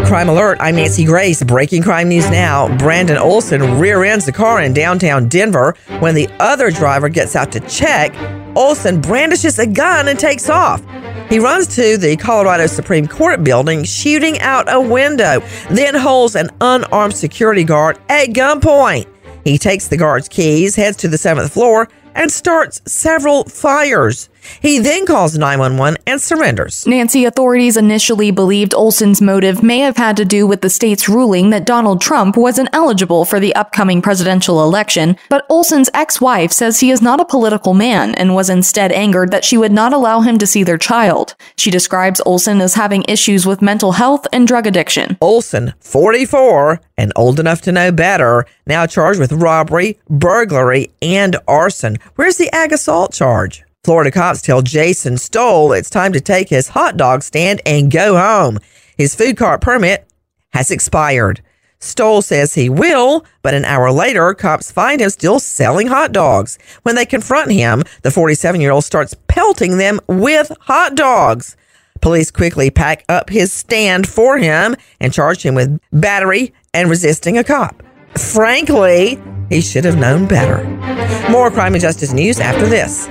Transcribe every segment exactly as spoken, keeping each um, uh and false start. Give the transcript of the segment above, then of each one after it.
Crime Alert, I'm Nancy Grace. Breaking crime news now. Brandon Olson rear-ends the car in downtown Denver. When the other driver gets out to check, Olson brandishes a gun and takes off. He runs to the Colorado Supreme Court building, shooting out a window, then holds an unarmed security guard at gunpoint. He takes the guard's keys, heads to the seventh floor, and starts several fires. He then calls nine one one and surrenders. Nancy, authorities initially believed Olson's motive may have had to do with the state's ruling that Donald Trump wasn't eligible for the upcoming presidential election, but Olson's ex-wife says he is not a political man and was instead angered that she would not allow him to see their child. She describes Olson as having issues with mental health and drug addiction. Olson, forty-four, and old enough to know better, now charged with robbery, burglary, and arson. Where's the ag assault charge? Florida cops tell Jason Stoll it's time to take his hot dog stand and go home. His food cart permit has expired. Stoll says he will, but an hour later, cops find him still selling hot dogs. When they confront him, the forty-seven-year-old starts pelting them with hot dogs. Police quickly pack up his stand for him and charge him with battery and resisting a cop. Frankly, he should have known better. More crime and justice news after this.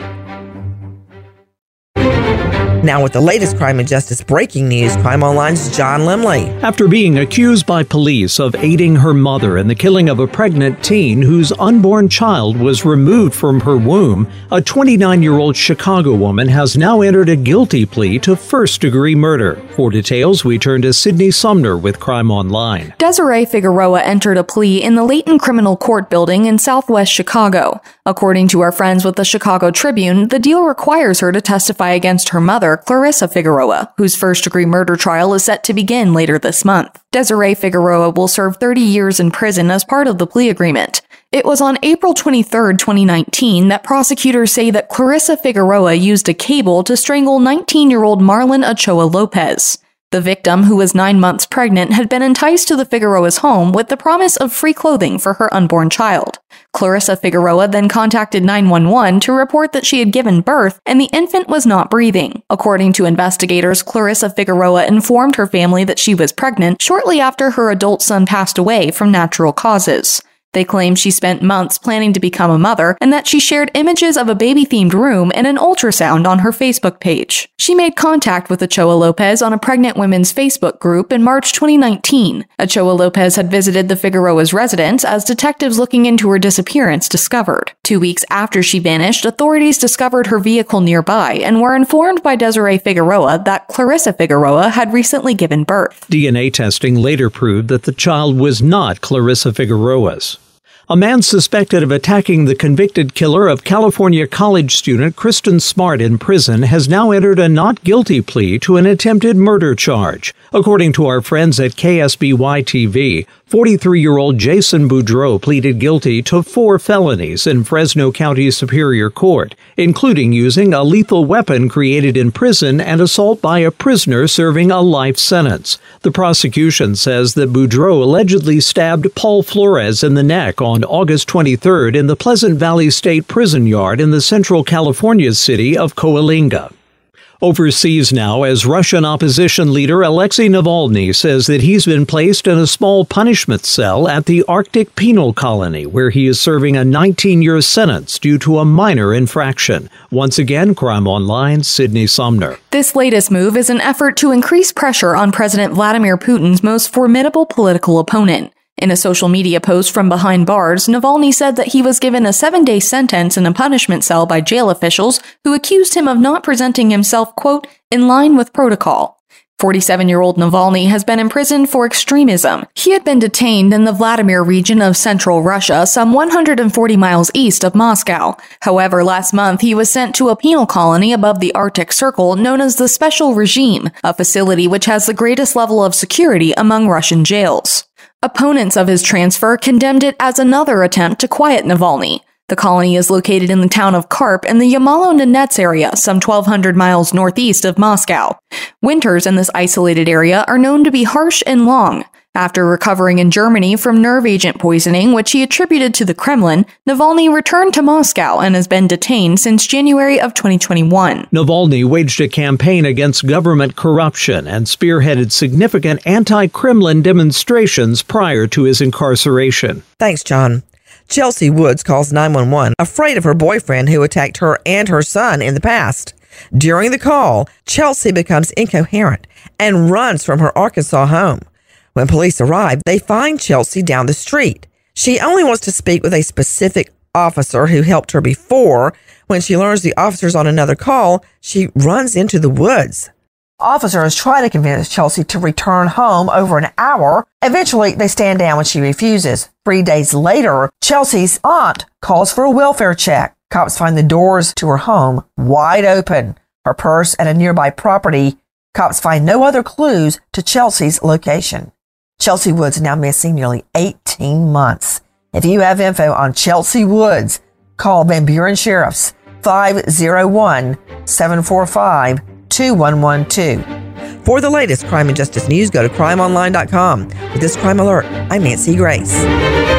Now with the latest crime and justice breaking news, Crime Online's John Limley. After being accused by police of aiding her mother in the killing of a pregnant teen whose unborn child was removed from her womb, a twenty-nine-year-old Chicago woman has now entered a guilty plea to first-degree murder. For details, we turn to Sydney Sumner with Crime Online. Desiree Figueroa entered a plea in the Layton Criminal Court building in southwest Chicago. According to our friends with the Chicago Tribune, the deal requires her to testify against her mother, Clarissa Figueroa, whose first-degree murder trial is set to begin later this month. Desiree Figueroa will serve thirty years in prison as part of the plea agreement. It was on April twenty-third, twenty nineteen, that prosecutors say that Clarissa Figueroa used a cable to strangle nineteen-year-old Marlon Ochoa Lopez. The victim, who was nine months pregnant, had been enticed to the Figueroa's home with the promise of free clothing for her unborn child. Clarissa Figueroa then contacted nine one one to report that she had given birth and the infant was not breathing. According to investigators, Clarissa Figueroa informed her family that she was pregnant shortly after her adult son passed away from natural causes. They claim she spent months planning to become a mother and that she shared images of a baby-themed room and an ultrasound on her Facebook page. She made contact with Ochoa Lopez on a pregnant women's Facebook group in March twenty nineteen. Ochoa Lopez had visited the Figueroa's residence as detectives looking into her disappearance discovered. Two weeks after she vanished, authorities discovered her vehicle nearby and were informed by Desiree Figueroa that Clarissa Figueroa had recently given birth. D N A testing later proved that the child was not Clarissa Figueroa's. A man suspected of attacking the convicted killer of California college student Kristen Smart in prison has now entered a not guilty plea to an attempted murder charge. According to our friends at K S B Y T V, forty-three-year-old Jason Boudreau pleaded guilty to four felonies in Fresno County Superior Court, including using a lethal weapon created in prison and assault by a prisoner serving a life sentence. The prosecution says that Boudreau allegedly stabbed Paul Flores in the neck on August twenty-third in the Pleasant Valley State Prison Yard in the central California city of Coalinga. Overseas now, as Russian opposition leader Alexei Navalny says that he's been placed in a small punishment cell at the Arctic Penal Colony, where he is serving a nineteen-year sentence due to a minor infraction. Once again, Crime Online, Sydney Sumner. This latest move is an effort to increase pressure on President Vladimir Putin's most formidable political opponent. In a social media post from behind bars, Navalny said that he was given a seven-day sentence in a punishment cell by jail officials who accused him of not presenting himself, quote, in line with protocol. forty-seven-year-old Navalny has been imprisoned for extremism. He had been detained in the Vladimir region of central Russia, some one hundred forty miles east of Moscow. However, last month he was sent to a penal colony above the Arctic Circle known as the Special Regime, a facility which has the greatest level of security among Russian jails. Opponents of his transfer condemned it as another attempt to quiet Navalny. The colony is located in the town of Karp in the Yamalo-Nenets area, some twelve hundred miles northeast of Moscow. Winters in this isolated area are known to be harsh and long. After recovering in Germany from nerve agent poisoning, which he attributed to the Kremlin, Navalny returned to Moscow and has been detained since January of twenty twenty-one. Navalny waged a campaign against government corruption and spearheaded significant anti-Kremlin demonstrations prior to his incarceration. Thanks, John. Chelsea Woods calls nine one one, afraid of her boyfriend who attacked her and her son in the past. During the call, Chelsea becomes incoherent and runs from her Arkansas home. When police arrive, they find Chelsea down the street. She only wants to speak with a specific officer who helped her before. When she learns the officer's on another call, she runs into the woods. Officers try to convince Chelsea to return home over an hour. Eventually, they stand down when she refuses. Three days later, Chelsea's aunt calls for a welfare check. Cops find the doors to her home wide open. Her purse at a nearby property. Cops find no other clues to Chelsea's location. Chelsea Woods now missing nearly eighteen months. If you have info on Chelsea Woods, call Van Buren Sheriff's five oh one, seven four five, two one one two. For the latest crime and justice news, go to crime online dot com. With this crime alert, I'm Nancy Grace.